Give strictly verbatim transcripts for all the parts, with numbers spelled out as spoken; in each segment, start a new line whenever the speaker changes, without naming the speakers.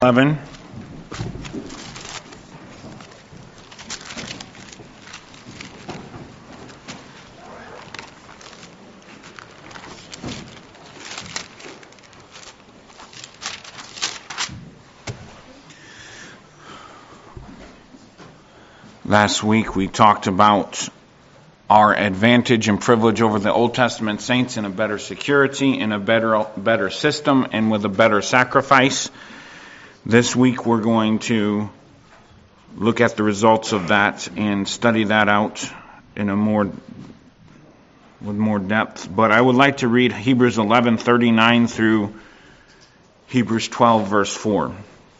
eleven. Last week we talked about our advantage and privilege over the Old Testament saints in a better security, in a better better system, and with a better sacrifice. This week we're going to look at the results of that and study that out in a more with more depth. But I would like to read Hebrews eleven thirty-nine through Hebrews twelve verse four.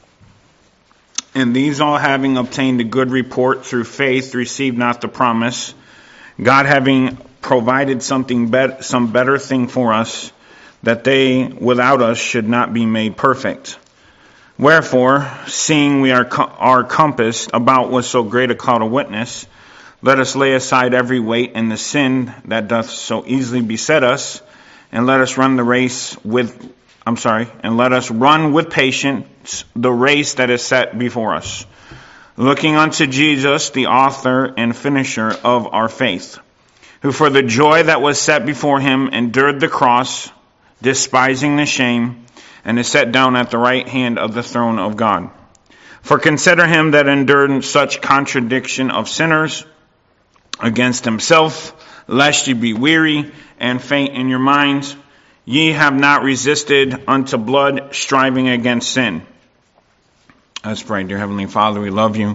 And these all having obtained a good report through faith received not the promise, God having provided something bet- some better thing for us, that they without us should not be made perfect. Wherefore, seeing we are, co- are compassed about with so great a cloud of witness, let us lay aside every weight and the sin that doth so easily beset us, and let us run the race with, I'm sorry, and let us run with patience the race that is set before us, looking unto Jesus, the author and finisher of our faith, who for the joy that was set before him endured the cross, despising the shame, and is set down at the right hand of the throne of God. For consider him that endured such contradiction of sinners against himself, lest ye be weary and faint in your minds. Ye have not resisted unto blood, striving against sin. Let's pray. Dear Heavenly Father, we love you.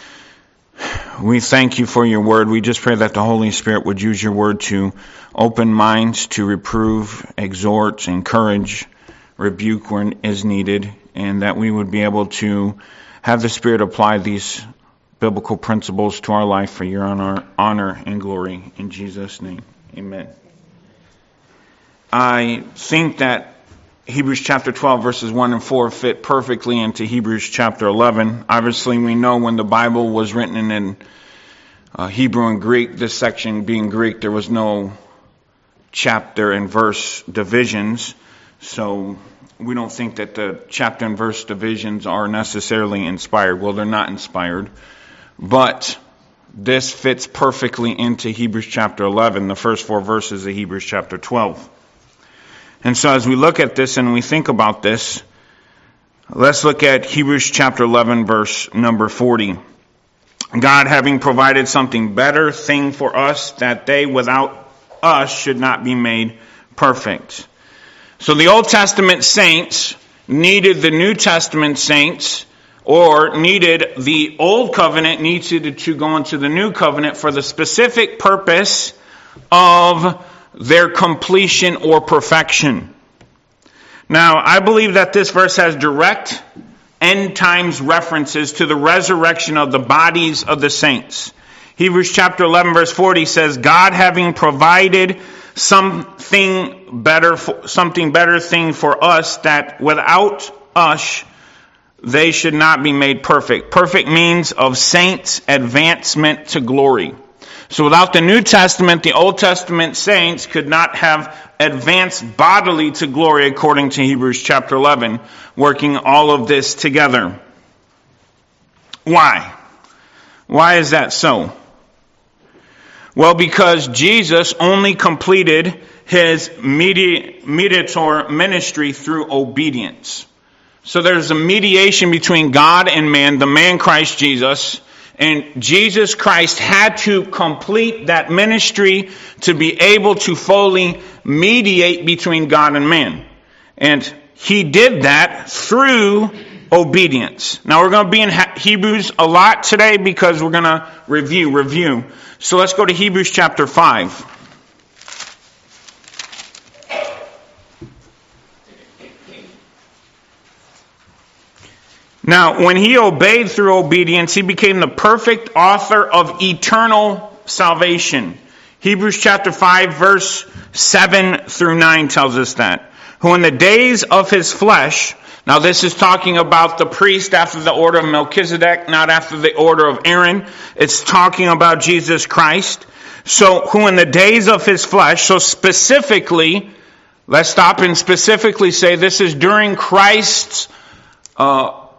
We thank you for your word. We just pray that the Holy Spirit would use your word to open minds, to reprove, exhort, encourage, rebuke when is needed, and that we would be able to have the Spirit apply these biblical principles to our life for your honor, honor and glory. In Jesus' name, amen. I think that Hebrews chapter twelve verses one and four fit perfectly into Hebrews chapter eleven. Obviously, we know when the Bible was written in uh, Hebrew and Greek, this section being Greek, there was no chapter and verse divisions. So we don't think that the chapter and verse divisions are necessarily inspired. Well, they're not inspired. But this fits perfectly into Hebrews chapter eleven, the first four verses of Hebrews chapter twelve. And so as we look at this and we think about this, let's look at Hebrews chapter eleven, verse number forty. God having provided something better thing for us, that they without us should not be made perfect. So the Old Testament saints needed the New Testament saints, or needed the Old Covenant needed to go into the New Covenant for the specific purpose of their completion or perfection. Now, I believe that this verse has direct end times references to the resurrection of the bodies of the saints. Hebrews chapter eleven verse forty says, God having provided something better, something better thing for us, that without us they should not be made perfect. Perfect means of saints' advancement to glory. So without the New Testament, the Old Testament saints could not have advanced bodily to glory, according to Hebrews chapter eleven, working all of this together. Why? Why is that so? Well, because Jesus only completed his medi- mediator ministry through obedience. So there's a mediation between God and man, the man Christ Jesus. And Jesus Christ had to complete that ministry to be able to fully mediate between God and man. And he did that through obedience. Now we're going to be in Hebrews a lot today because we're going to review, review. So let's go to Hebrews chapter five. Now, when he obeyed through obedience, he became the perfect author of eternal salvation. Hebrews chapter five, verse seven through nine tells us that. Who in the days of his flesh, now this is talking about the priest after the order of Melchizedek, not after the order of Aaron. It's talking about Jesus Christ. So, who in the days of his flesh, so specifically, let's stop and specifically say this is during Christ's uh,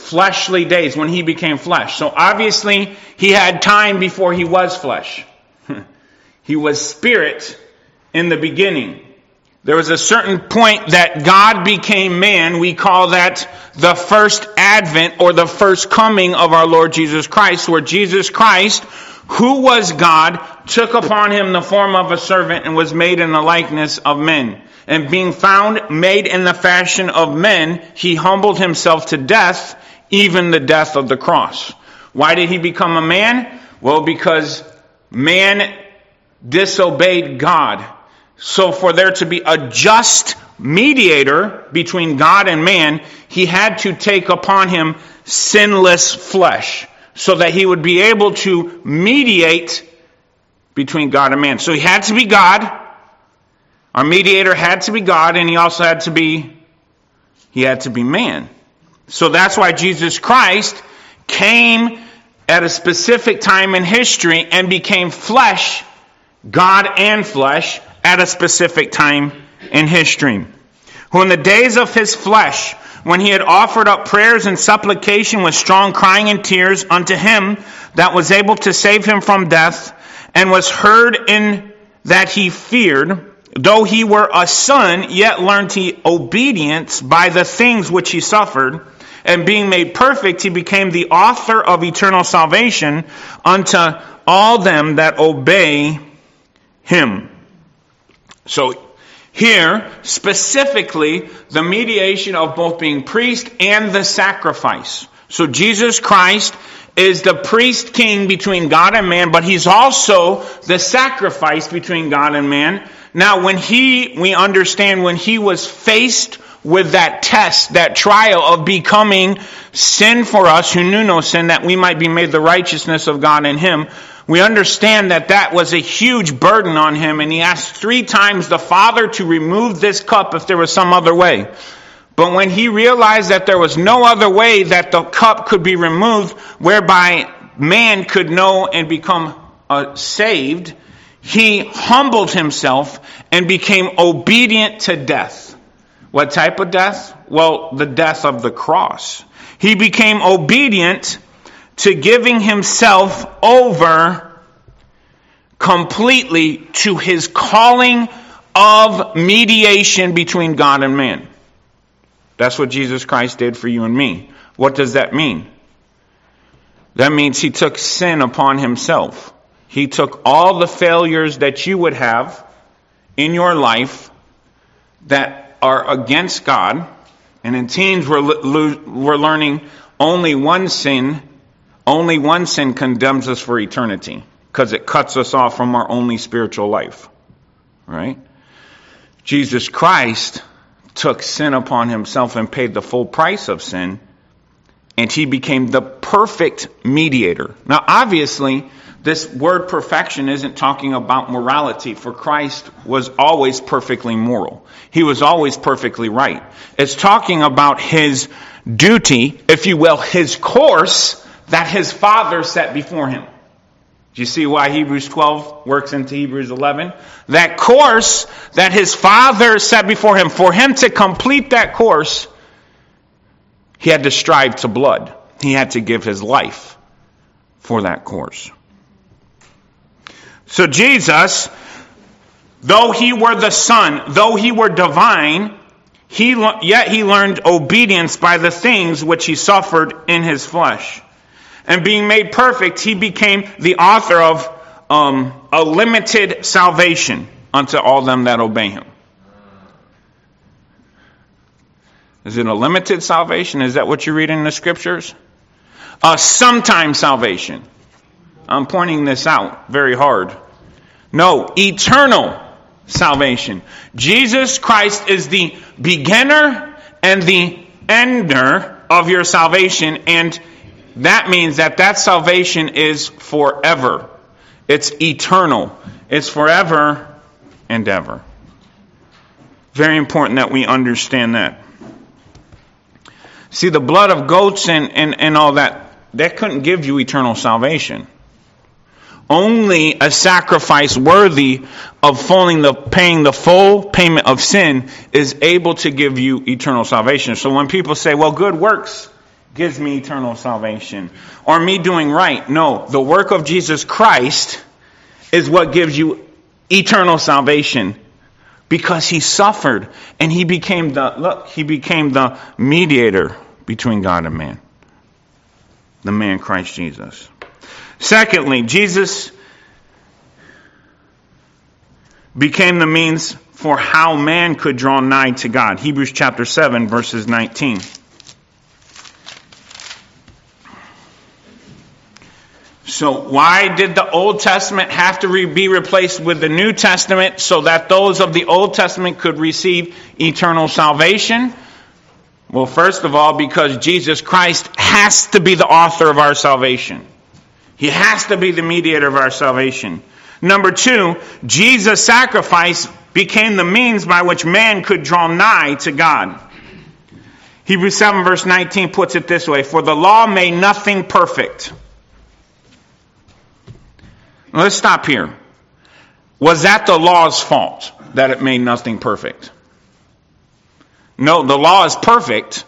fleshly days when he became flesh. So obviously he had time before he was flesh. He was spirit in the beginning. There was a certain point that God became man. We call that the first advent or the first coming of our Lord Jesus Christ, where Jesus Christ, who was God, took upon him the form of a servant and was made in the likeness of men. And being found made in the fashion of men, he humbled himself to death, even the death of the cross. Why did he become a man? Well, because man disobeyed God. So for there to be a just mediator between God and man, he had to take upon him sinless flesh, so that he would be able to mediate between God and man. So he had to be God. Our mediator had to be God, and he also had to be, he had to be man. So that's why Jesus Christ came at a specific time in history and became flesh, God and flesh, at a specific time in history. Who in the days of his flesh, when he had offered up prayers and supplication with strong crying and tears unto him that was able to save him from death, and was heard in that he feared, though he were a son, yet learned he obedience by the things which he suffered, and being made perfect, he became the author of eternal salvation unto all them that obey him. So here, specifically, the mediation of both being priest and the sacrifice. So Jesus Christ is the priest king between God and man, but he's also the sacrifice between God and man. Now, when he, we understand when he was faced with that test, that trial of becoming sin for us who knew no sin, that we might be made the righteousness of God in him, we understand that that was a huge burden on him, and he asked three times the Father to remove this cup if there was some other way. But when he realized that there was no other way that the cup could be removed, whereby man could know and become uh, saved, he humbled himself and became obedient to death. What type of death? Well, the death of the cross. He became obedient to giving himself over completely to his calling of mediation between God and man. That's what Jesus Christ did for you and me. What does that mean? That means he took sin upon himself. He took all the failures that you would have in your life that are against God. And in teens, we're, we're learning only one sin Only one sin condemns us for eternity, because it cuts us off from our only spiritual life. Right? Jesus Christ took sin upon himself and paid the full price of sin, and he became the perfect mediator. Now, obviously, this word perfection isn't talking about morality, for Christ was always perfectly moral. He was always perfectly right. It's talking about his duty, if you will, his course that his Father set before him. Do you see why Hebrews twelve works into Hebrews eleven? That course that his Father set before him, for him to complete that course, he had to strive to blood. He had to give his life for that course. So Jesus, though he were the Son, though he were divine, he yet he learned obedience by the things which he suffered in his flesh. And being made perfect, he became the author of um, a limited salvation unto all them that obey him. Is it a limited salvation? Is that what you read in the scriptures? A sometime salvation. I'm pointing this out very hard. No, eternal salvation. Jesus Christ is the beginner and the ender of your salvation, and that means that that salvation is forever. It's eternal. It's forever and ever. Very important that we understand that. See, the blood of goats and, and, and all that, that couldn't give you eternal salvation. Only a sacrifice worthy of fulfilling the, paying the full payment of sin is able to give you eternal salvation. So when people say, well, good works gives me eternal salvation. Or me doing right. No, the work of Jesus Christ is what gives you eternal salvation. Because he suffered and he became the, look, he became the mediator between God and man. The man Christ Jesus. Secondly, Jesus became the means for how man could draw nigh to God. Hebrews chapter seven, verses nineteen. So why did the Old Testament have to re- be replaced with the New Testament so that those of the Old Testament could receive eternal salvation? Well, first of all, because Jesus Christ has to be the author of our salvation. He has to be the mediator of our salvation. Number two, Jesus' sacrifice became the means by which man could draw nigh to God. Hebrews seven verse nineteen puts it this way, for the law made nothing perfect. Now, let's stop here. Was that the law's fault that it made nothing perfect? No, the law is perfect,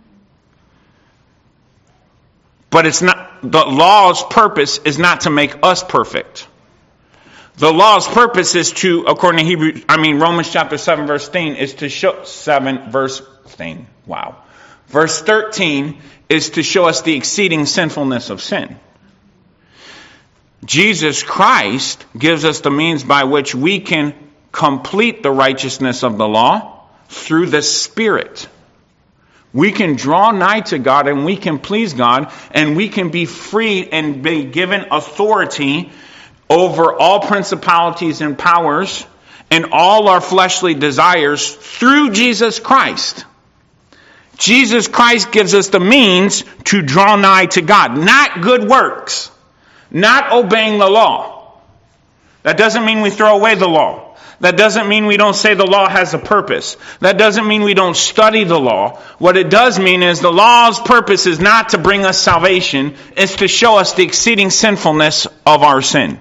but it's not. The law's purpose is not to make us perfect. The law's purpose is to, according to Hebrews, I mean Romans chapter seven verse thirteen, is to show seven verse thirteen. Wow, verse thirteen is to show us the exceeding sinfulness of sin. Jesus Christ gives us the means by which we can complete the righteousness of the law through the Spirit. We can draw nigh to God and we can please God and we can be freed and be given authority over all principalities and powers and all our fleshly desires through Jesus Christ. Jesus Christ gives us the means to draw nigh to God, not good works, not obeying the law. That doesn't mean we throw away the law. That doesn't mean we don't say the law has a purpose. That doesn't mean we don't study the law. What it does mean is the law's purpose is not to bring us salvation. It's to show us the exceeding sinfulness of our sin.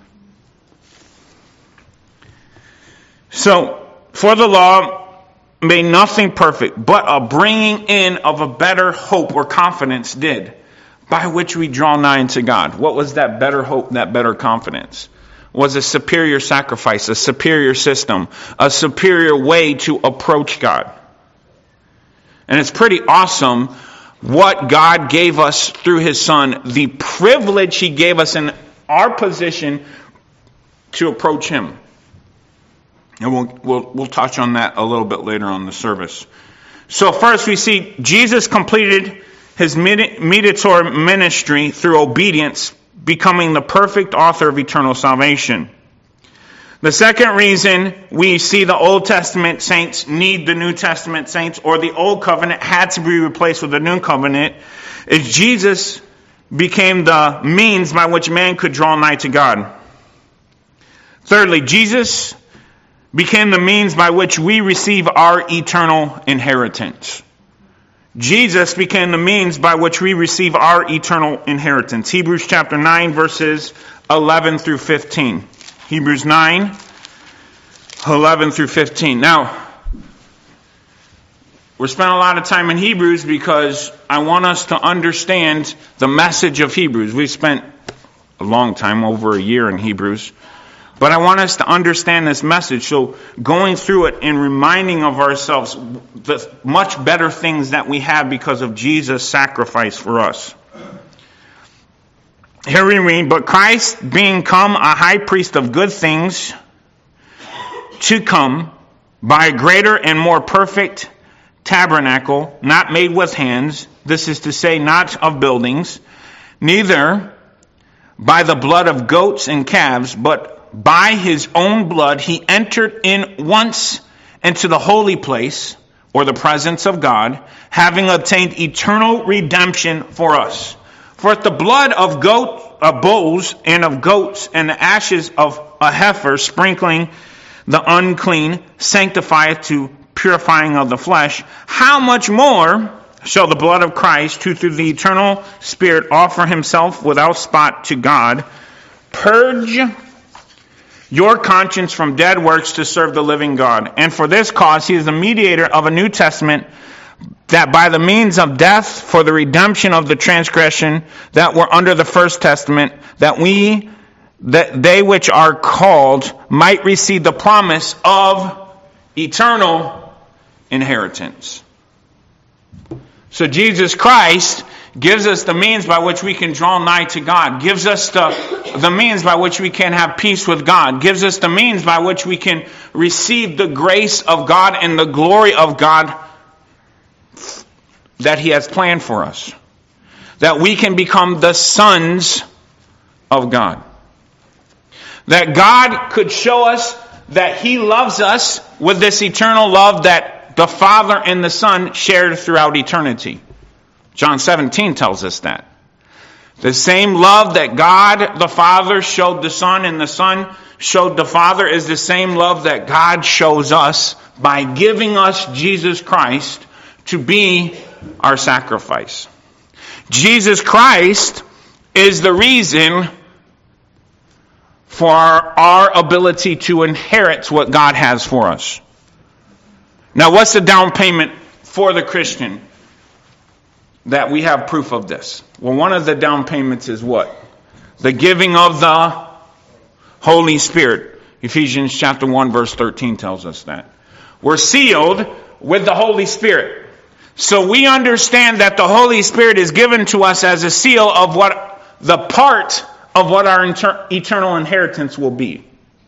So, for the law made nothing perfect, but a bringing in of a better hope or confidence did, by which we draw nigh to God. What was that better hope, that better confidence? Was a superior sacrifice, a superior system, a superior way to approach God. And it's pretty awesome what God gave us through His Son, the privilege He gave us in our position to approach Him. And we'll, we'll, we'll touch on that a little bit later on in the service. So first we see Jesus completed His mediator ministry through obedience, becoming the perfect author of eternal salvation. The second reason we see the Old Testament saints need the New Testament saints, or the Old Covenant had to be replaced with the New Covenant, is Jesus became the means by which man could draw nigh to God. Thirdly, Jesus became the means by which we receive our eternal inheritance. Jesus became the means by which we receive our eternal inheritance. Hebrews chapter nine, verses eleven through fifteen. Hebrews nine, eleven through fifteen. Now, we're spending a lot of time in Hebrews because I want us to understand the message of Hebrews. We've spent a long time, over a year in Hebrews. But I want us to understand this message. So going through it and reminding of ourselves the much better things that we have because of Jesus' sacrifice for us. Here we read, but Christ being come a high priest of good things to come by a greater and more perfect tabernacle, not made with hands, this is to say, not of buildings, neither by the blood of goats and calves, but by His own blood He entered in once into the holy place, or the presence of God, having obtained eternal redemption for us. For if the blood of goat, of bulls and of goats and the ashes of a heifer sprinkling the unclean sanctifieth to purifying of the flesh, how much more shall the blood of Christ, who through the eternal Spirit offer Himself without spot to God, purge your conscience from dead works to serve the living God. And for this cause He is the mediator of a New Testament, that by the means of death for the redemption of the transgression that were under the first testament, that we, that they which are called might receive the promise of eternal inheritance. So Jesus Christ gives us the means by which we can draw nigh to God, gives us the, the means by which we can have peace with God, gives us the means by which we can receive the grace of God and the glory of God that He has planned for us. That we can become the sons of God. That God could show us that He loves us with this eternal love that the Father and the Son shared throughout eternity. John seventeen tells us that. The same love that God the Father showed the Son and the Son showed the Father is the same love that God shows us by giving us Jesus Christ to be our sacrifice. Jesus Christ is the reason for our, our ability to inherit what God has for us. Now, what's the down payment for the Christian that we have proof of this? Well, one of the down payments is what? The giving of the Holy Spirit. Ephesians chapter one verse thirteen tells us that. We're sealed with the Holy Spirit. So we understand that the Holy Spirit is given to us as a seal of what the part of what our inter- eternal inheritance will be.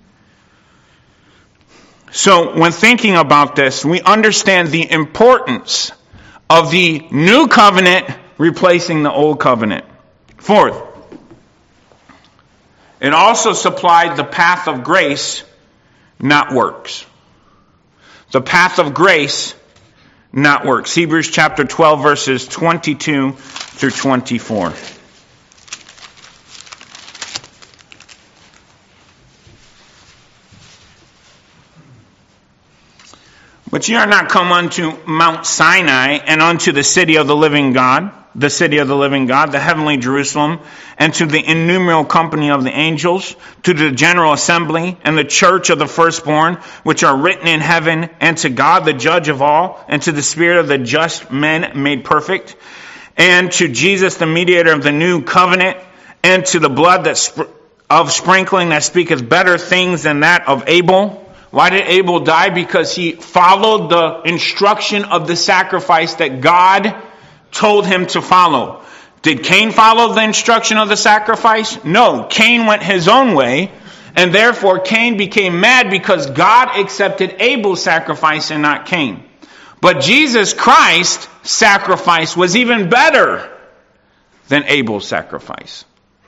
So when thinking about this, we understand the importance of the new covenant replacing the old covenant. Fourth, it also supplied the path of grace, not works. The path of grace, not works. Hebrews chapter twelve, verses twenty-two through twenty-four. But ye are not come unto Mount Sinai and unto the city of the living God, the city of the living God, the heavenly Jerusalem, and to the innumerable company of the angels, to the general assembly and the church of the firstborn, which are written in heaven, and to God the judge of all, and to the spirit of the just men made perfect, and to Jesus the mediator of the new covenant, and to the blood that sp- of sprinkling that speaketh better things than that of Abel. Why did Abel die? Because he followed the instruction of the sacrifice that God told him to follow. Did Cain follow the instruction of the sacrifice? No. Cain went his own way, and therefore Cain became mad because God accepted Abel's sacrifice and not Cain. But Jesus Christ's sacrifice was even better than Abel's sacrifice.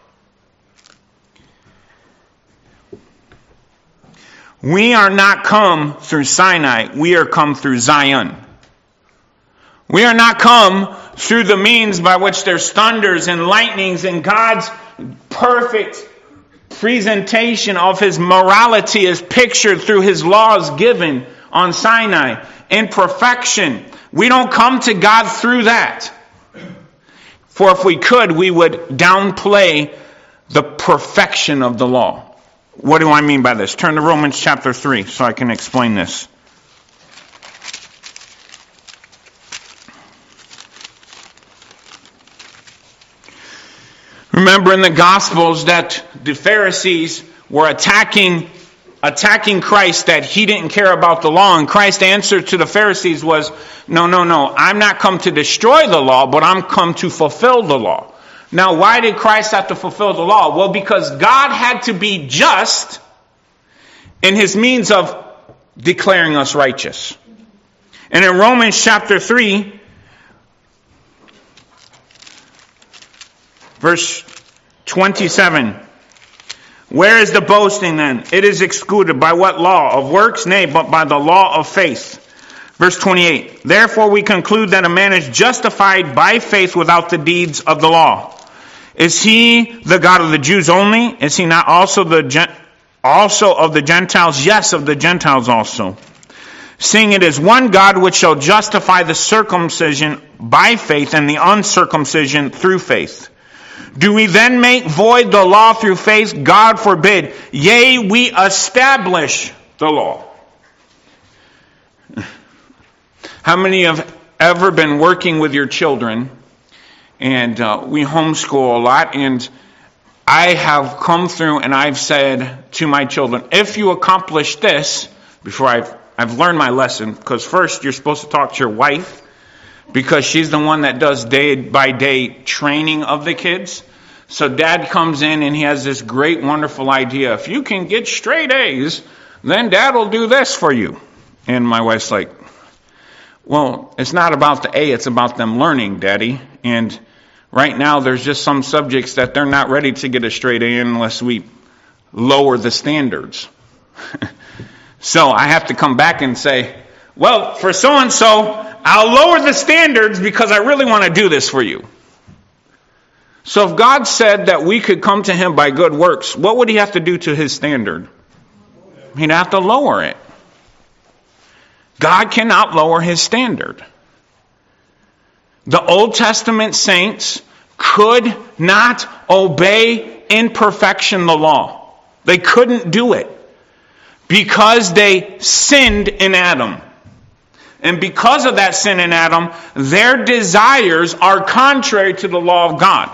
We are not come through Sinai. We are come through Zion. We are not come through the means by which there's thunders and lightnings and God's perfect presentation of His morality is pictured through His laws given on Sinai in perfection. We don't come to God through that. For if we could, we would downplay the perfection of the law. What do I mean by this? Turn to Romans chapter three so I can explain this. Remember in the Gospels that the Pharisees were attacking attacking Christ, that He didn't care about the law. And Christ's answer to the Pharisees was, no, no, no, I'm not come to destroy the law, but I'm come to fulfill the law. Now, why did Christ have to fulfill the law? Well, because God had to be just in His means of declaring us righteous. And in Romans chapter three, verse twenty-seven, where is the boasting then? It is excluded. By what law? Of works? Nay, but by the law of faith. Verse twenty-eight, therefore we conclude that a man is justified by faith without the deeds of the law. Is He the God of the Jews only? Is He not also the Gen- also of the Gentiles? Yes, of the Gentiles also. Seeing it is one God which shall justify the circumcision by faith and the uncircumcision through faith. Do we then make void the law through faith? God forbid. Yea, we establish the law. How many of ever been working with your children, and uh, we homeschool a lot, and I have come through and I've said to my children, if you accomplish this, before I've, I've learned my lesson, because first you're supposed to talk to your wife, because she's the one that does day by day training of the kids. So dad comes in and he has this great, wonderful idea. If you can get straight A's, then dad will do this for you. And my wife's like, well, it's not about the A, it's about them learning, Daddy. And right now there's just some subjects that they're not ready to get a straight A unless we lower the standards. So I have to come back and say, well, for so-and-so, I'll lower the standards because I really want to do this for you. So if God said that we could come to him by good works, what would he have to do to his standard? He'd have to lower it. God cannot lower his standard. The Old Testament saints could not obey in perfection the law. They couldn't do it because they sinned in Adam. And because of that sin in Adam, their desires are contrary to the law of God.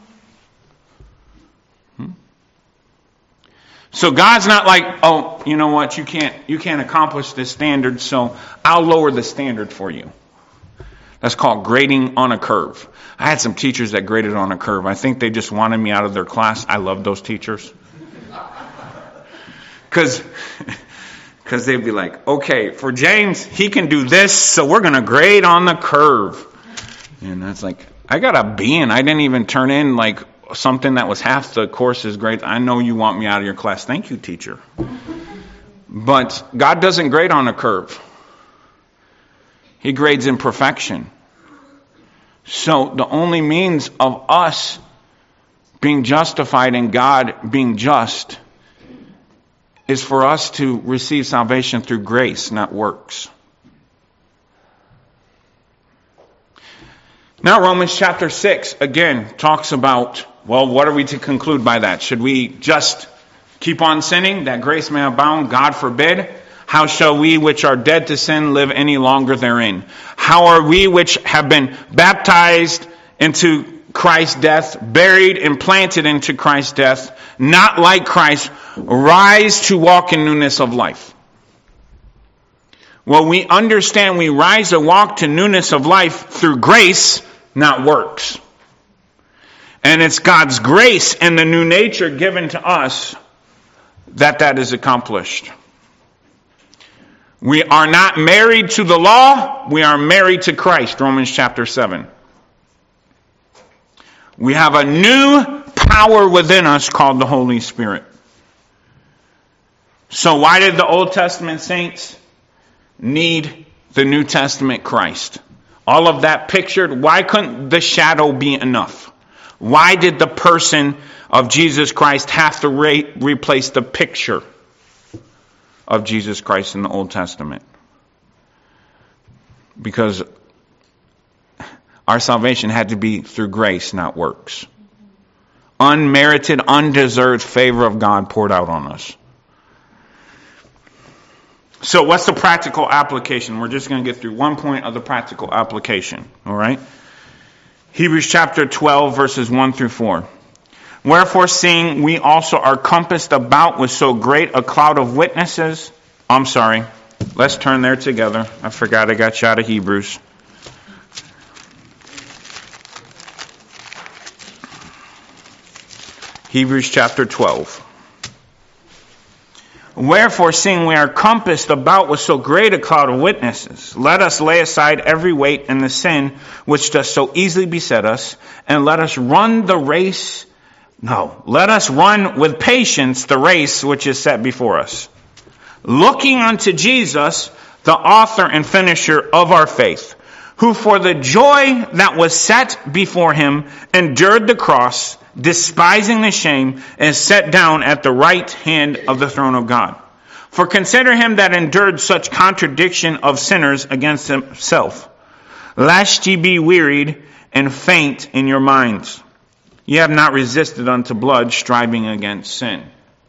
So God's not like, oh, you know what, you can't you can't accomplish this standard, so I'll lower the standard for you. That's called grading on a curve. I had some teachers that graded on a curve. I think they just wanted me out of their class. I love those teachers. Because because they'd be like, okay, for James, he can do this, so we're going to grade on the curve. And that's like, I got a B and I didn't even turn in like something that was half the course's grade. I know you want me out of your class. Thank you, teacher. But God doesn't grade on a curve. He grades in perfection. So the only means of us being justified and God being just is for us to receive salvation through grace, not works. Now Romans chapter six, again, talks about, well, what are we to conclude by that? Should we just keep on sinning, that grace may abound? God forbid. How shall we which are dead to sin live any longer therein? How are we which have been baptized into Christ's death, buried and planted into Christ's death, not like Christ, rise to walk in newness of life? Well, we understand we rise to walk to newness of life through grace, not works. And it's God's grace and the new nature given to us that that is accomplished. We are not married to the law, we are married to Christ, Romans chapter seven. We have a new power within us called the Holy Spirit. So why did the Old Testament saints need the New Testament Christ? All of that pictured, why couldn't the shadow be enough? Why did the person of Jesus Christ have to re- replace the picture of Jesus Christ in the Old Testament? Because our salvation had to be through grace, not works. Unmerited, undeserved favor of God poured out on us. So what's the practical application? We're just going to get through one point of the practical application. All right? Hebrews chapter twelve, verses one through four. Wherefore, seeing we also are compassed about with so great a cloud of witnesses. I'm sorry. Let's turn there together. I forgot I got you out of Hebrews. Hebrews chapter twelve. Wherefore, seeing we are compassed about with so great a cloud of witnesses, let us lay aside every weight and the sin which does so easily beset us, and let us run the race. No, let us run with patience the race which is set before us, looking unto Jesus, the author and finisher of our faith, who for the joy that was set before him endured the cross, despising the shame, and sat down at the right hand of the throne of God. For consider him that endured such contradiction of sinners against himself, lest ye be wearied and faint in your minds. Ye have not resisted unto blood, striving against sin.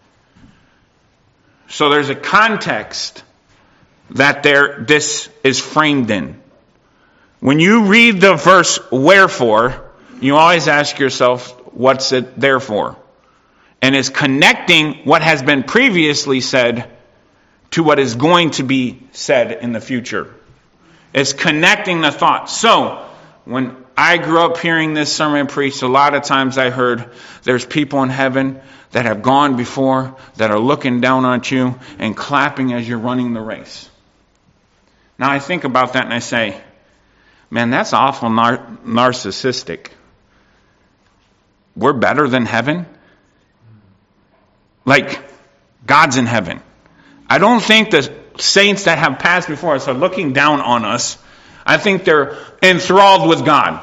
So there's a context that there this is framed in. When you read the verse wherefore, you always ask yourself, what's it there for? And it's connecting what has been previously said to what is going to be said in the future. It's connecting the thoughts. So, when I grew up hearing this sermon preached, a lot of times I heard there's people in heaven that have gone before, that are looking down on you and clapping as you're running the race. Now I think about that and I say, man, that's awful nar- narcissistic. We're better than heaven? Like, God's in heaven. I don't think the saints that have passed before us are looking down on us. I think they're enthralled with God.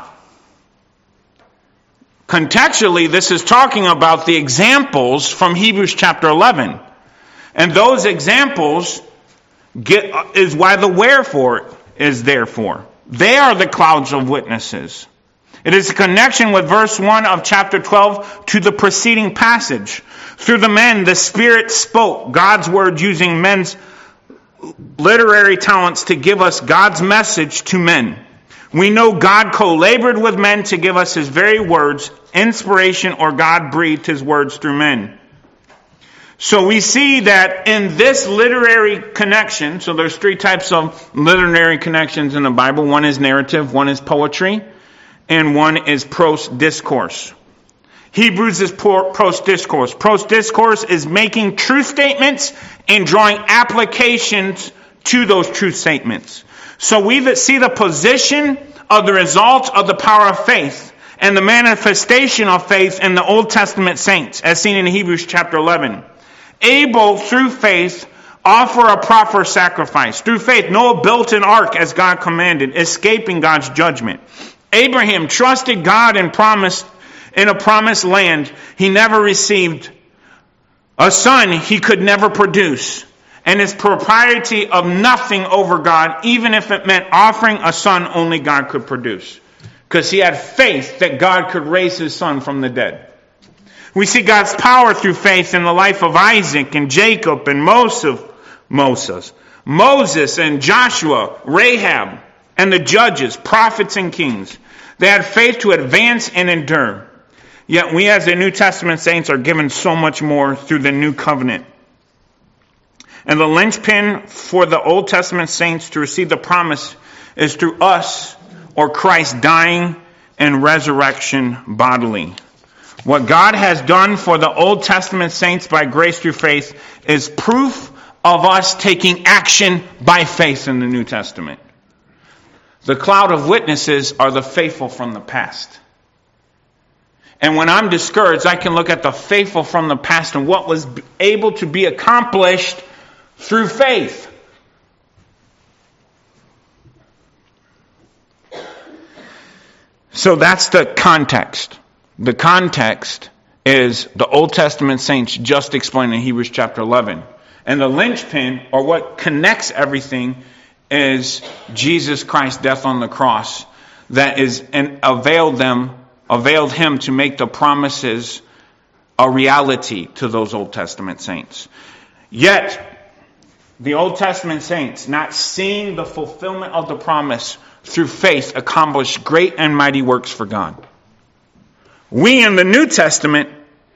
Contextually, this is talking about the examples from Hebrews chapter eleven. And those examples get, is why the wherefore is there for. They are the clouds of witnesses. It is a connection with verse one of chapter twelve to the preceding passage. Through the men, the Spirit spoke God's word using men's literary talents to give us God's message to men. We know God co-labored with men to give us His very words, inspiration, or God breathed His words through men. So we see that in this literary connection, so there's three types of literary connections in the Bible. One is narrative, one is poetry, and one is prose discourse. Hebrews is prose discourse. Prose discourse is making truth statements and drawing applications to those truth statements. So we see the position of the results of the power of faith and the manifestation of faith in the Old Testament saints, as seen in Hebrews chapter eleven. Abel, through faith, offer a proper sacrifice. Through faith, Noah built an ark as God commanded, escaping God's judgment. Abraham trusted God and promised in a promised land he never received, a son he could never produce, and his propriety of nothing over God, even if it meant offering a son only God could produce. Because he had faith that God could raise his son from the dead. We see God's power through faith in the life of Isaac and Jacob and Moses, Moses, Moses and Joshua, Rahab, and the judges, prophets and kings. They had faith to advance and endure. Yet we as the New Testament saints are given so much more through the new covenant. And the linchpin for the Old Testament saints to receive the promise is through us or Christ dying and resurrection bodily. What God has done for the Old Testament saints by grace through faith is proof of us taking action by faith in the New Testament. The cloud of witnesses are the faithful from the past. And when I'm discouraged, I can look at the faithful from the past and what was able to be accomplished through faith. So that's the context. The context is the Old Testament saints just explained in Hebrews chapter eleven. And the linchpin, or what connects everything, is Jesus Christ's death on the cross that is and availed them, availed him to make the promises a reality to those Old Testament saints. Yet, the Old Testament saints, not seeing the fulfillment of the promise through faith, accomplished great and mighty works for God. We in the New Testament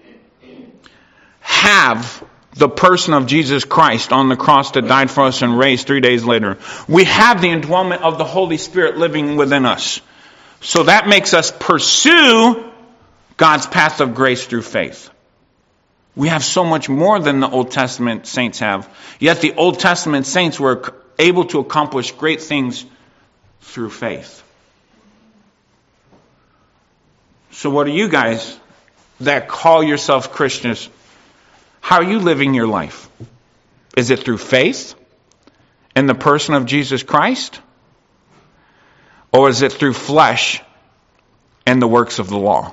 have the person of Jesus Christ on the cross that died for us and raised three days later. We have the indwellment of the Holy Spirit living within us. So that makes us pursue God's path of grace through faith. We have so much more than the Old Testament saints have. Yet the Old Testament saints were able to accomplish great things through faith. So what are you guys that call yourselves Christians? How are you living your life? Is it through faith in the person of Jesus Christ? Or is it through flesh and the works of the law?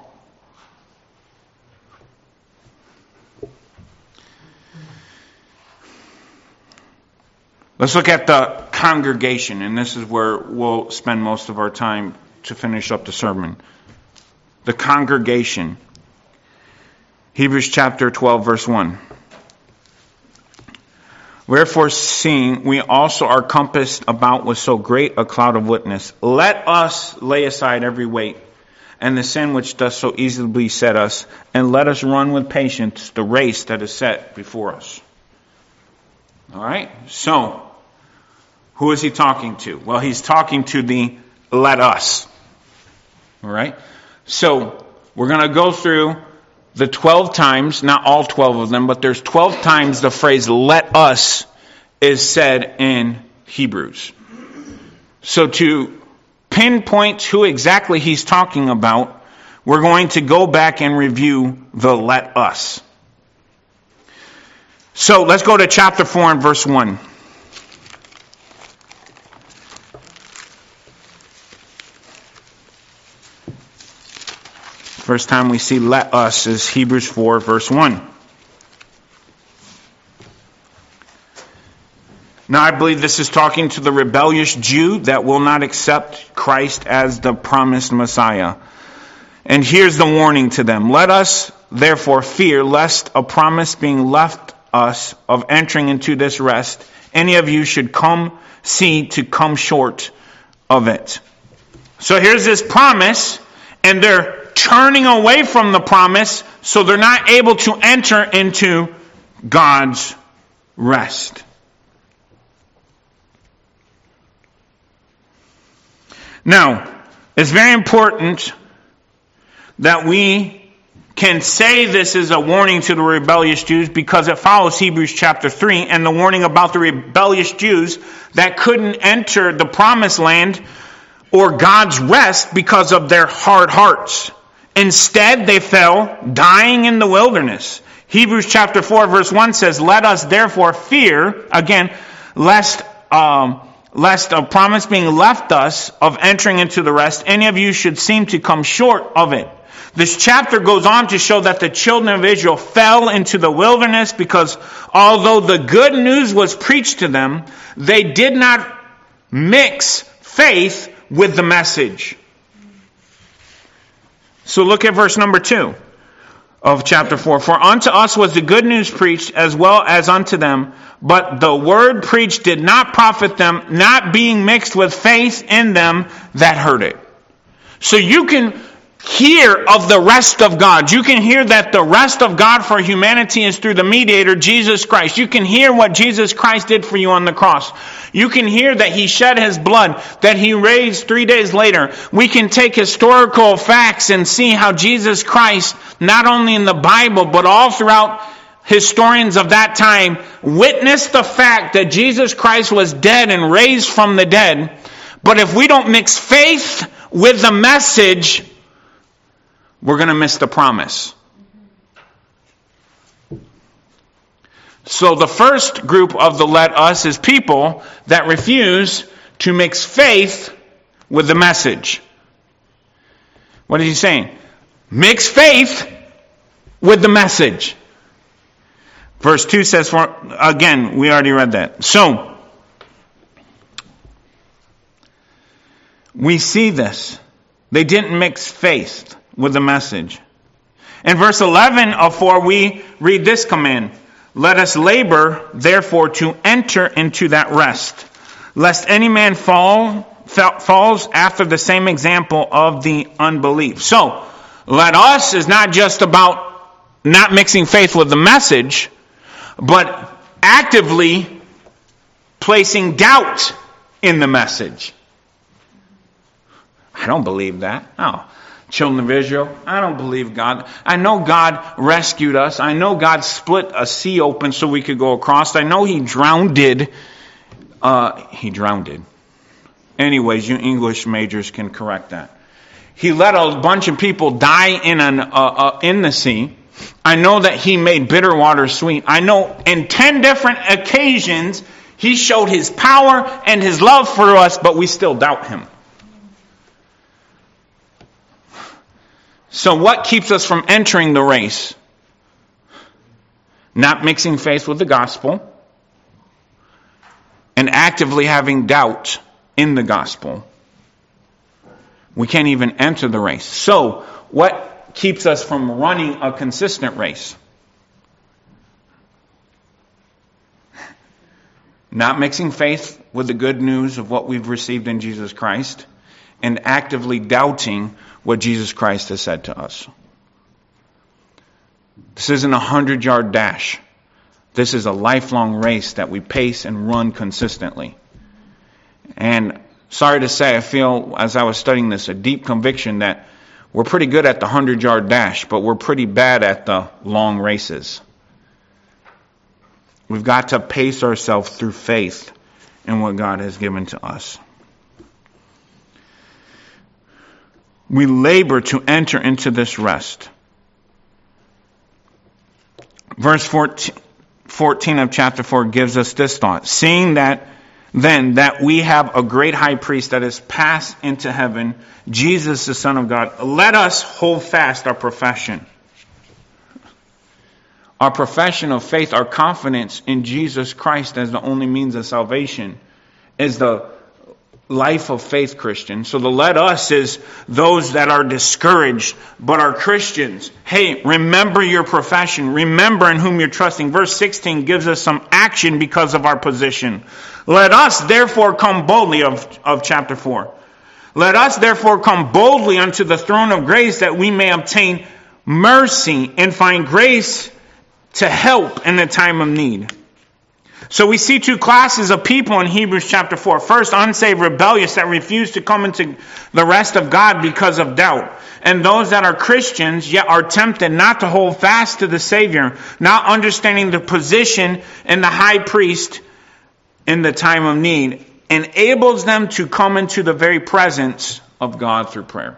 Let's look at the congregation, and this is where we'll spend most of our time to finish up the sermon. The congregation. Hebrews chapter twelve, verse one. Wherefore, seeing we also are compassed about with so great a cloud of witness, let us lay aside every weight and the sin which does so easily beset us, and let us run with patience the race that is set before us. All right? So, who is he talking to? Well, he's talking to the let us. All right? So, we're going to go through the twelve times, not all twelve of them, but there's twelve times the phrase let us is said in Hebrews. So to pinpoint who exactly he's talking about, we're going to go back and review the let us. So let's go to chapter four and verse one. First time we see let us is Hebrews four, verse one. Now I believe this is talking to the rebellious Jew that will not accept Christ as the promised Messiah. And here's the warning to them. Let us therefore fear lest a promise being left us of entering into this rest, any of you should come see to come short of it. So here's this promise, and they're turning away from the promise, so they're not able to enter into God's rest. Now, it's very important that we can say this is a warning to the rebellious Jews because it follows Hebrews chapter three and the warning about the rebellious Jews that couldn't enter the promised land or God's rest because of their hard hearts. Instead, they fell, dying in the wilderness. Hebrews chapter four, verse one says, let us therefore fear, again, lest, um, lest a promise being left us of entering into the rest, any of you should seem to come short of it. This chapter goes on to show that the children of Israel fell into the wilderness because although the good news was preached to them, they did not mix faith with the message. So look at verse number two of chapter four. For unto us was the good news preached as well as unto them, but the word preached did not profit them, not being mixed with faith in them that heard it. So you can hear of the rest of God. You can hear that the rest of God for humanity is through the mediator, Jesus Christ. You can hear what Jesus Christ did for you on the cross. You can hear that He shed His blood, that He raised three days later. We can take historical facts and see how Jesus Christ, not only in the Bible, but all throughout historians of that time, witnessed the fact that Jesus Christ was dead and raised from the dead. But if we don't mix faith with the message, we're going to miss the promise. So the first group of the let us is people that refuse to mix faith with the message. What is he saying? Mix faith with the message. Verse two says, for again, we already read that. So, we see this. They didn't mix faith with the message. In verse eleven of four, we read this command. Let us labor, therefore, to enter into that rest, lest any man fall, falls after the same example of the unbelief. So, let us is not just about not mixing faith with the message, but actively placing doubt in the message. I don't believe that. No. Children of Israel, I don't believe God. I know God rescued us. I know God split a sea open so we could go across. I know He drowned it. Uh, he drowned it. Anyways, you English majors can correct that. He let a bunch of people die in an uh, uh, in the sea. I know that He made bitter water sweet. I know in ten different occasions He showed His power and His love for us, but we still doubt Him. So what keeps us from entering the race? Not mixing faith with the gospel and actively having doubt in the gospel. We can't even enter the race. So what keeps us from running a consistent race? not mixing faith with the good news of what we've received in Jesus Christ, and actively doubting what Jesus Christ has said to us. This isn't a hundred-yard dash. This is a lifelong race that we pace and run consistently. And sorry to say, I feel, as I was studying this, a deep conviction that we're pretty good at the hundred-yard dash, but we're pretty bad at the long races. We've got to pace ourselves through faith in what God has given to us. We labor to enter into this rest. Verse fourteen of chapter four gives us this thought. Seeing that then that we have a great high priest that is passed into heaven, Jesus the Son of God, let us hold fast our profession. Our profession of faith, our confidence in Jesus Christ as the only means of salvation, is the life of faith Christian. So the let us is those that are discouraged but are Christians. Hey, remember your profession. Remember in whom you're trusting. Verse sixteen gives us some action because of our position. Let us therefore come boldly of, of chapter four. Let us therefore come boldly unto the throne of grace that we may obtain mercy and find grace to help in the time of need. So we see two classes of people in Hebrews chapter four. First, unsaved rebellious that refuse to come into the rest of God because of doubt. And those that are Christians yet are tempted not to hold fast to the Savior, not understanding the position in the high priest in the time of need, enables them to come into the very presence of God through prayer.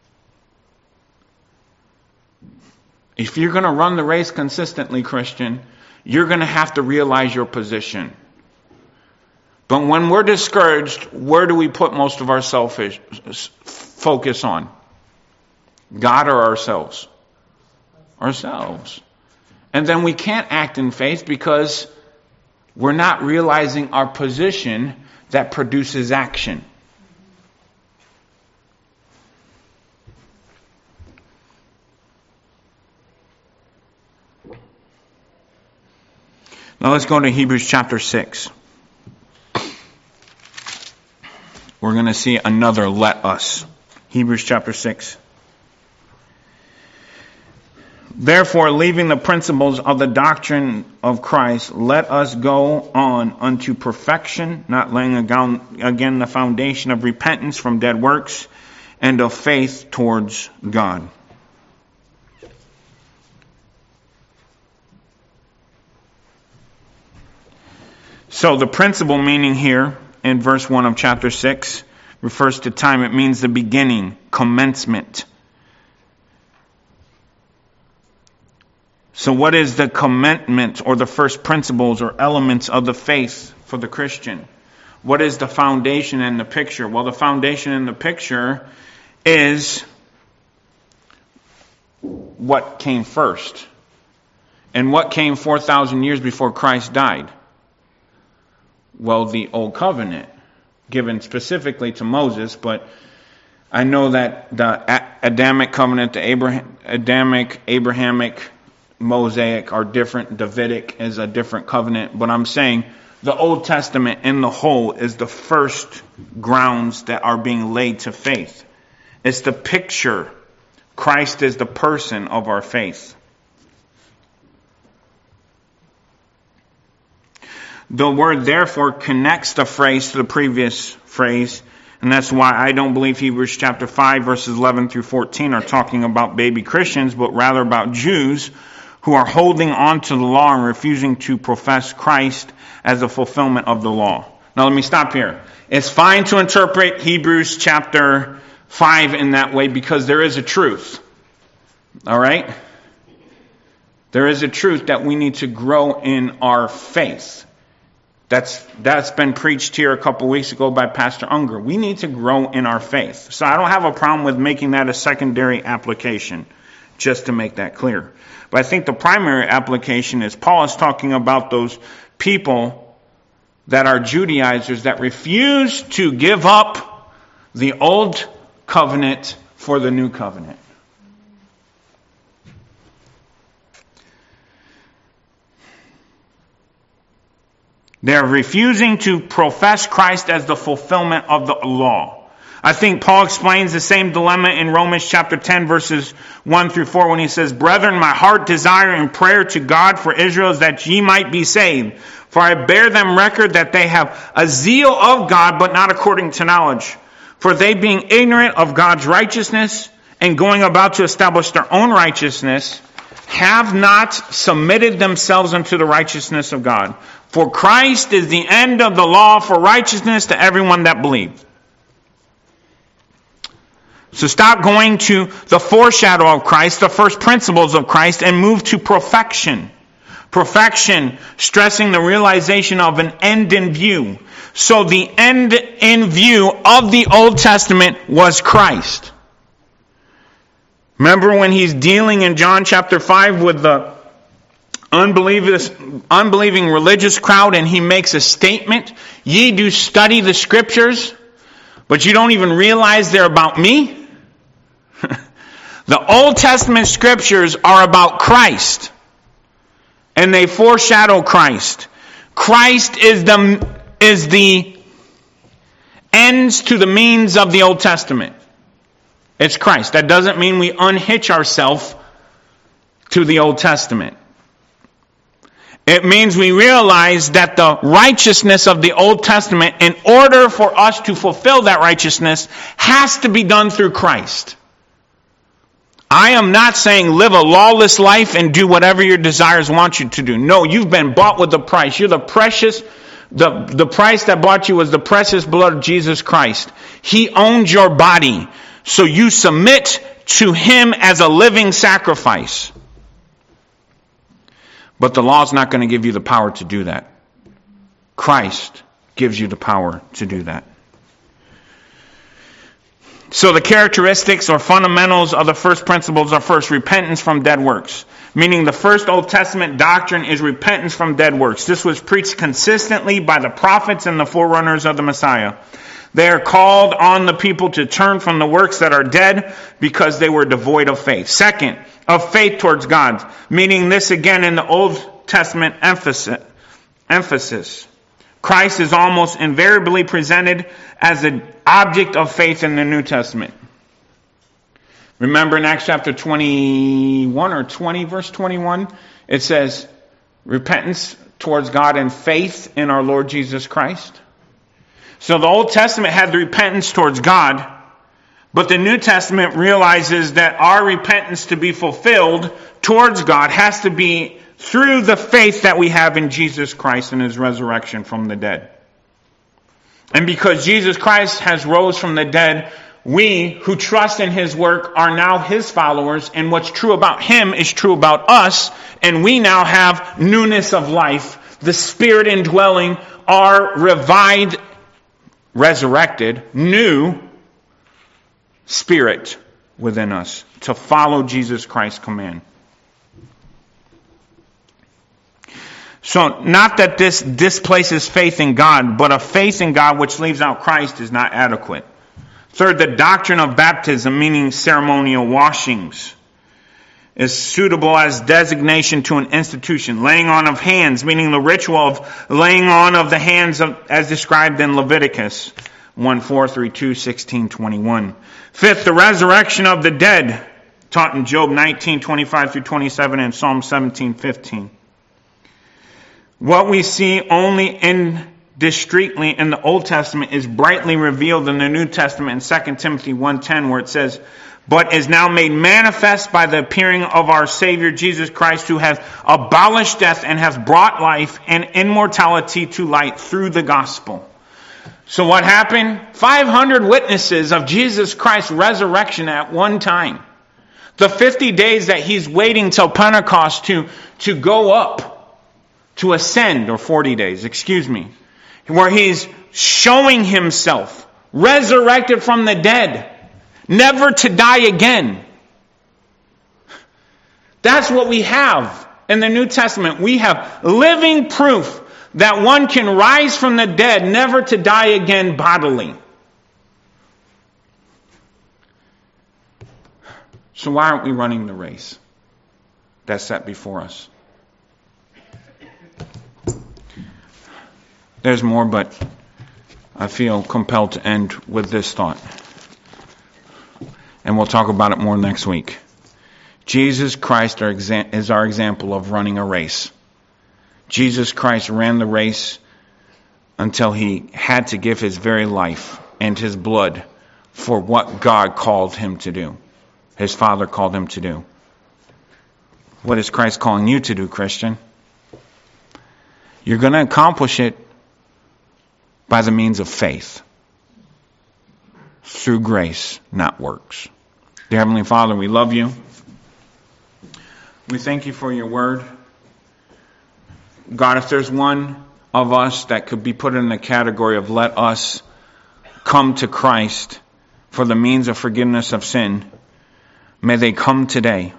If you're going to run the race consistently, Christian, you're going to have to realize your position. But when we're discouraged, where do we put most of our selfish focus on? God or ourselves? Ourselves. And then we can't act in faith because we're not realizing our position that produces action. Now let's go to Hebrews chapter six. We're going to see another let us. Hebrews chapter six. Therefore, leaving the principles of the doctrine of Christ, let us go on unto perfection, not laying again the foundation of repentance from dead works and of faith towards God. So the principle meaning here in verse one of chapter six refers to time. It means the beginning, commencement. So what is the commencement or the first principles or elements of the faith for the Christian? What is the foundation in the picture? Well, the foundation in the picture is what came first. And what came four thousand years before Christ died? Well, the Old Covenant, given specifically to Moses, but I know that the Adamic covenant, the Abraham, Adamic, Abrahamic, Mosaic are different. Davidic is a different covenant. But I'm saying the Old Testament in the whole is the first grounds that are being laid to faith. It's the picture. Christ is the person of our faith. The word therefore connects the phrase to the previous phrase, and that's why I don't believe Hebrews chapter five verses eleven through fourteen are talking about baby Christians, but rather about Jews who are holding on to the law and refusing to profess Christ as a fulfillment of the law. Now let me stop here. It's fine to interpret Hebrews chapter five in that way because there is a truth. All right? There is a truth that we need to grow in our faith. That's that's been preached here a couple weeks ago by Pastor Unger. We need to grow in our faith. So I don't have a problem with making that a secondary application, just to make that clear. But I think the primary application is Paul is talking about those people that are Judaizers that refuse to give up the old covenant for the new covenant. They're refusing to profess Christ as the fulfillment of the law. I think Paul explains the same dilemma in Romans chapter ten, verses one through four, when he says, "Brethren, my heart desire in prayer to God for Israel is that ye might be saved. For I bear them record that they have a zeal of God, but not according to knowledge. For they, being ignorant of God's righteousness, and going about to establish their own righteousness, have not submitted themselves unto the righteousness of God. For Christ is the end of the law for righteousness to everyone that believes." So stop going to the foreshadow of Christ, the first principles of Christ, and move to perfection. Perfection, stressing the realization of an end in view. So the end in view of the Old Testament was Christ. Remember when he's dealing in John chapter five with the unbelieving, unbelieving religious crowd, and he makes a statement, "Ye do study the scriptures, but you don't even realize they're about me." The Old Testament scriptures are about Christ, and they foreshadow Christ. Christ is the, is the ends to the means of the Old Testament. It's Christ. That doesn't mean we unhitch ourselves to the Old Testament. It means we realize that the righteousness of the Old Testament, in order for us to fulfill that righteousness, has to be done through Christ. I am not saying live a lawless life and do whatever your desires want you to do. No, you've been bought with a price. You're the precious, the, the price that bought you was the precious blood of Jesus Christ. He owns your body. So you submit to Him as a living sacrifice. But the law is not going to give you the power to do that. Christ gives you the power to do that. So the characteristics or fundamentals of the first principles are first, repentance from dead works. Meaning the first Old Testament doctrine is repentance from dead works. This was preached consistently by the prophets and the forerunners of the Messiah. They are called on the people to turn from the works that are dead because they were devoid of faith. Second, of faith towards God. Meaning this again in the Old Testament emphasis. emphasis. Christ is almost invariably presented as an object of faith in the New Testament. Remember in Acts chapter twenty-one or twenty, verse twenty-one, it says, repentance towards God and faith in our Lord Jesus Christ. So the Old Testament had the repentance towards God, but the New Testament realizes that our repentance to be fulfilled towards God has to be through the faith that we have in Jesus Christ and His resurrection from the dead. And because Jesus Christ has rose from the dead, we who trust in His work are now His followers, and what's true about Him is true about us, and we now have newness of life, the Spirit indwelling our revived, resurrected, new spirit within us to follow Jesus Christ's command. So, not that this displaces faith in God, but a faith in God which leaves out Christ is not adequate. Third, the doctrine of baptism, meaning ceremonial washings, is suitable as designation to an institution. Laying on of hands, meaning the ritual of laying on of the hands of, as described in Leviticus one four through two sixteen twenty-one. Fifth, the resurrection of the dead, taught in Job nineteen twenty-five through twenty-seven and Psalm seventeen fifteen. What we see only indiscreetly in the Old Testament is brightly revealed in the New Testament in Second Timothy one ten, where it says, but is now made manifest by the appearing of our Savior Jesus Christ, who has abolished death and has brought life and immortality to light through the gospel. So what happened? five hundred witnesses of Jesus Christ's resurrection at one time. The fifty days that He's waiting till Pentecost to, to go up, to ascend, or forty days, excuse me, where He's showing Himself, resurrected from the dead, never to die again. That's what we have in the New Testament. We have living proof that one can rise from the dead, never to die again bodily. So why aren't we running the race that's set before us? There's more, but I feel compelled to end with this thought. And we'll talk about it more next week. Jesus Christ is our example of running a race. Jesus Christ ran the race until he had to give his very life and his blood for what God called him to do. His Father called him to do. What is Christ calling you to do, Christian? You're going to accomplish it by the means of faith. Through grace, not works. Dear Heavenly Father, we love you. We thank you for your word. God, if there's one of us that could be put in the category of let us come to Christ for the means of forgiveness of sin, may they come today.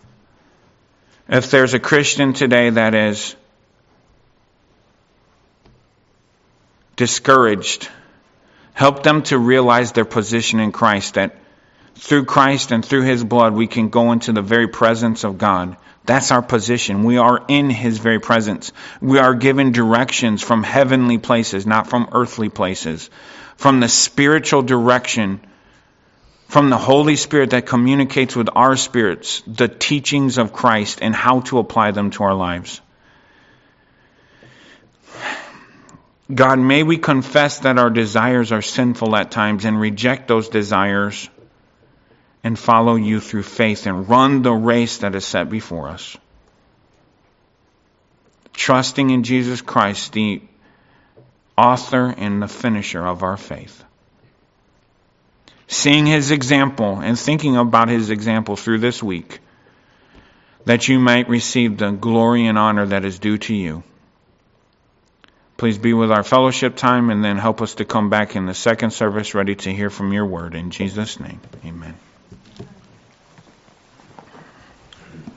If there's a Christian today that is discouraged, help them to realize their position in Christ, that through Christ and through his blood we can go into the very presence of God. That's our position. We are in his very presence. We are given directions from heavenly places, not from earthly places. From the spiritual direction, from the Holy Spirit that communicates with our spirits, the teachings of Christ and how to apply them to our lives. God, may we confess that our desires are sinful at times and reject those desires and follow you through faith and run the race that is set before us. Trusting in Jesus Christ, the author and the finisher of our faith. Seeing his example and thinking about his example through this week, that you might receive the glory and honor that is due to you. Please be with our fellowship time and then help us to come back in the second service ready to hear from your word. In Jesus' name, amen.